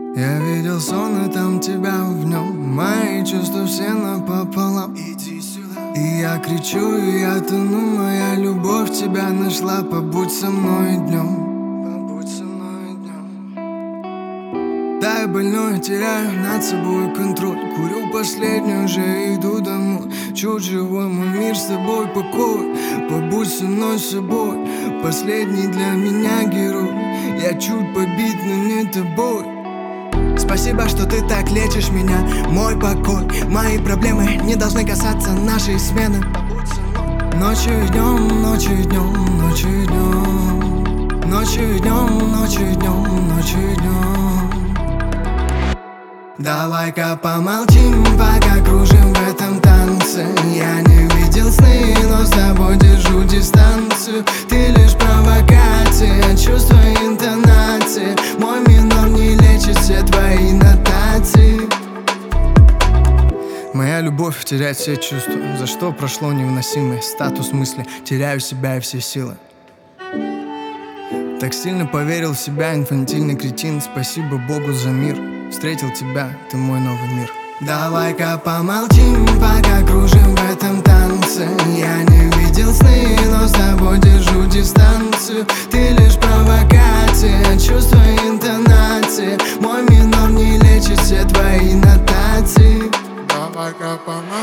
Я видел сон, и там тебя в нем. Мои чувства все напополам. Иди сюда. И я кричу, и я тону. Моя любовь тебя нашла. Побудь со мной днем. Побудь со мной днем. Да, я больной, теряю над собой контроль. Курю последнюю, уже иду домой. Чуть живой мой мир, с тобой покой. Побудь со мной собой. Последний для меня герой. Я чуть побит, но не тобой. Спасибо, что ты так лечишь меня. Мой покой, мои проблемы не должны касаться нашей смены. Ночью и днем, ночью и днем, ночью и днем. Ночью и днем, ночью и днем, ночью и днем. Давай-ка помолчим, пока кружим в этом танце. Я не видел сны, но с тобой держу дистанцию. Ты лишь провокация, чувства, интонации. Мой минор не лечит все твои нотации. Моя любовь теряет все чувства, за что прошло невыносимый статус мысли. Теряю себя и все силы. Так сильно поверил в себя, инфантильный кретин. Спасибо Богу за мир. Встретил тебя, ты мой новый мир. Давай-ка помолчим, пока кружим в этом танце. Я не видел сны, но с тобой держу дистанцию. Ты лишь провокация, чувства, интонации. Мой минор не лечит все твои нотации. Давай-ка помолчим.